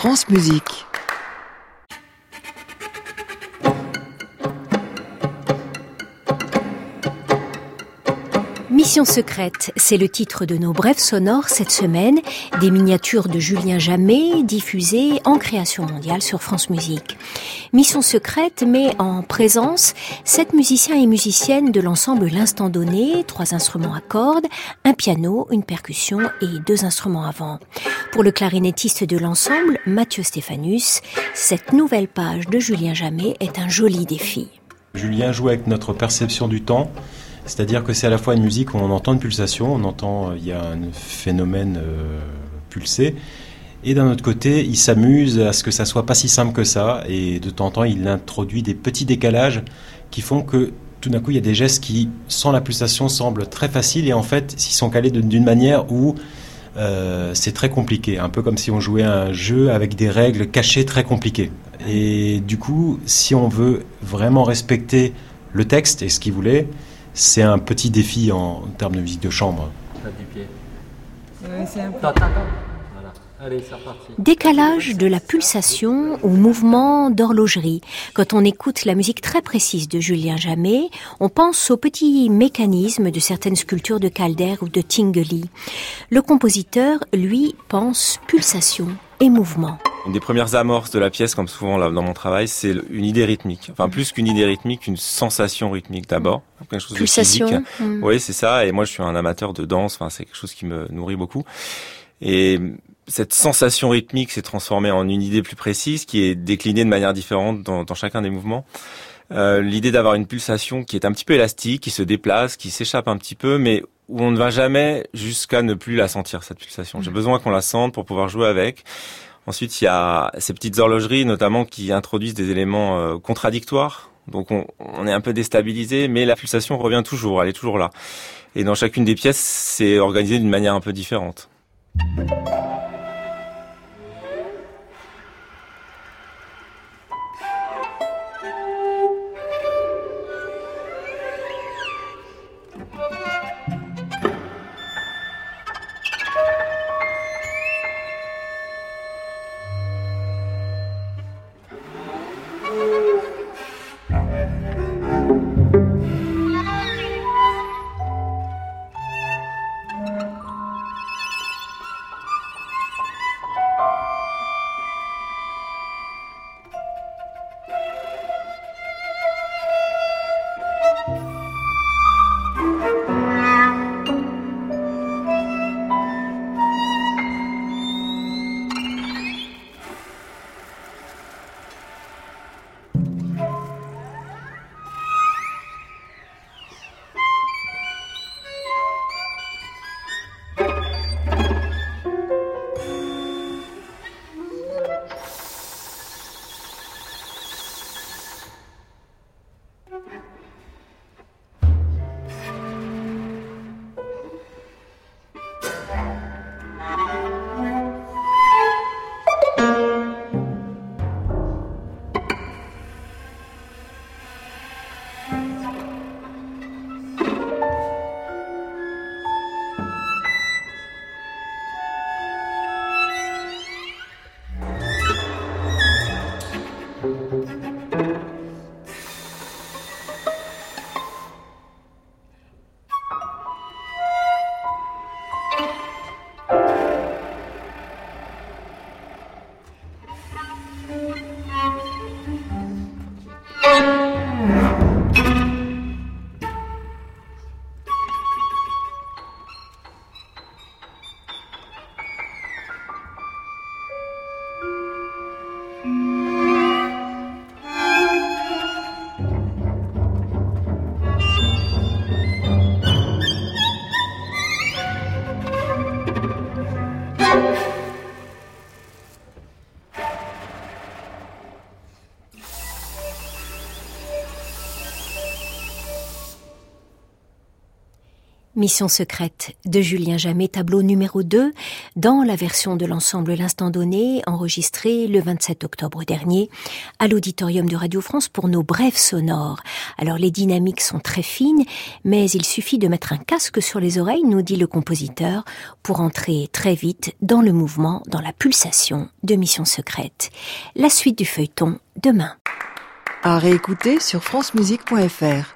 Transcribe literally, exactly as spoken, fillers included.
France Musique. Mission secrète, c'est le titre de nos brèves sonores cette semaine, des miniatures de Julien Jamet diffusées en création mondiale sur France Musique. Mission secrète met en présence sept musiciens et musiciennes de l'ensemble L'Instant Donné, trois instruments à cordes, un piano, une percussion et deux instruments à vent. Pour le clarinettiste de l'ensemble, Mathieu Stéphanus, cette nouvelle page de Julien Jamet est un joli défi. Julien joue avec notre perception du temps. C'est-à-dire que c'est à la fois une musique où on entend une pulsation, on entend, il y a un phénomène euh, pulsé, et d'un autre côté, il s'amuse à ce que ça soit pas si simple que ça, et de temps en temps, il introduit des petits décalages qui font que tout d'un coup, il y a des gestes qui, sans la pulsation, semblent très faciles, et en fait, ils sont calés d'une manière où euh, c'est très compliqué, un peu comme si on jouait à un jeu avec des règles cachées très compliquées. Et du coup, si on veut vraiment respecter le texte et ce qu'il voulait, c'est un petit défi en termes de musique de chambre. Tape du pied. Ouais, c'est un peu... Voilà. Allez, c'est reparti. Décalage de la pulsation au mouvement d'horlogerie. Quand on écoute la musique très précise de Julien Jamet, on pense aux petits mécanismes de certaines sculptures de Calder ou de Tinguely. Le compositeur, lui, pense pulsation et mouvement. Une des premières amorces de la pièce, comme souvent là, dans mon travail, c'est une idée rythmique. Enfin, plus qu'une idée rythmique, une sensation rythmique d'abord. Quelque chose Pulsation. de physique. Mmh. Oui, c'est ça. Et moi, je suis un amateur de danse. Enfin, c'est quelque chose qui me nourrit beaucoup. Et cette sensation rythmique s'est transformée en une idée plus précise, qui est déclinée de manière différente dans, dans chacun des mouvements. Euh, l'idée d'avoir une pulsation qui est un petit peu élastique, qui se déplace, qui s'échappe un petit peu, mais où on ne va jamais jusqu'à ne plus la sentir, cette pulsation. J'ai besoin qu'on la sente pour pouvoir jouer avec. Ensuite, il y a ces petites horlogeries, notamment, qui introduisent des éléments euh, contradictoires. Donc, on, on est un peu déstabilisé, mais la pulsation revient toujours, elle est toujours là. Et dans chacune des pièces, c'est organisé d'une manière un peu différente. Mission secrète de Julien Jamet, tableau numéro deux, dans la version de l'ensemble L'Instant Donné, enregistrée le vingt-sept octobre dernier à l'auditorium de Radio France pour nos brèves sonores. Alors les dynamiques sont très fines, mais il suffit de mettre un casque sur les oreilles, nous dit le compositeur, pour entrer très vite dans le mouvement, dans la pulsation de Mission secrète. La suite du feuilleton demain. À réécouter sur francemusique point f r.